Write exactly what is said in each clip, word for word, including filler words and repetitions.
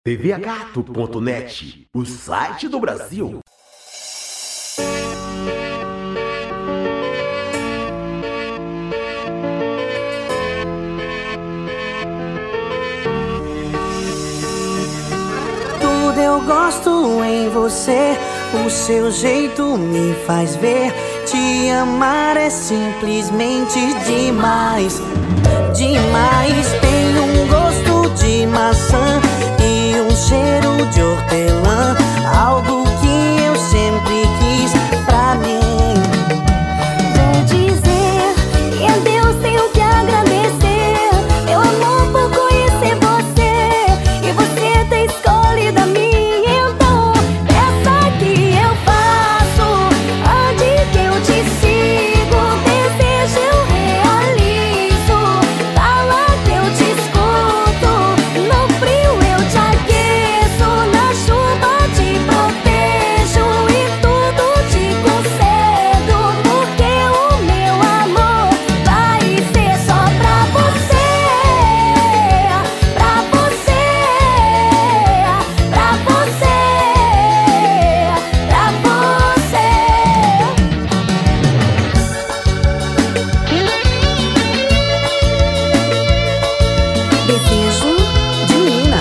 T V A Gato ponto net, o site do Brasil. Tudo eu gosto em você, o seu jeito me faz ver. Te amar é simplesmente demais, demais. Tem um gosto de maçã e um cheiro de hortelã, algo que eu sempre quis pra mim. Vou dizer que a Deus tenho que agradecer, meu amor, por conhecer você, e você ter escolhido a mim. Então, peça que eu faço, onde que eu te sigo, desejo eu realizo, fala que eu te escuto, no frio eu te aqueço, na chuva te protejo e tudo te concedo, porque o meu amor vai ser só pra você, pra você, pra você, pra você. Desejo de Nina.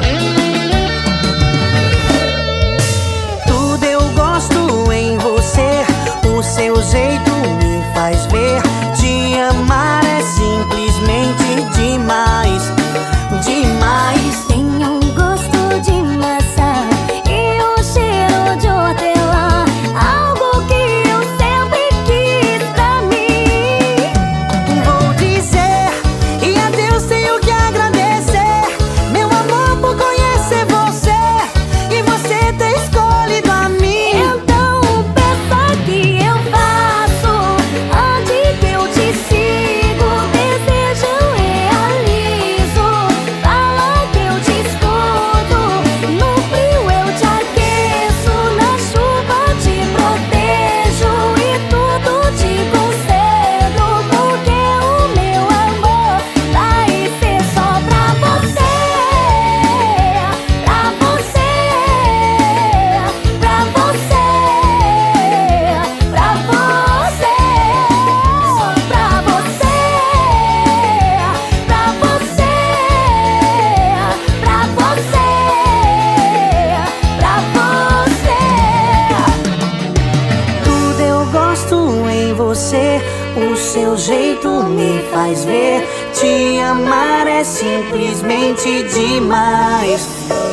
Tudo eu gosto em você, o seu jeito me faz ver. Te amar é simplesmente demais, demais. Tem um gosto de maçã e um cheiro de hortelã, algo que eu sempre quis pra mim. Vou dizer, e a Deus tenho que agradecer, meu amor, por conhecer você, e você ter escolhido a mim. Então peça que eu faço, onde que eu te sigo, desejo eu realizo, fala que eu te escuto, no frio eu te aqueço, na chuva te protejo e tudo te concedo, porque o meu amor vai ser só pra você, pra você, pra você, pra você, só pra você, pra você, pra você, pra você. Tudo eu gosto em você, o seu jeito me faz ver. Te amar é simplesmente demais.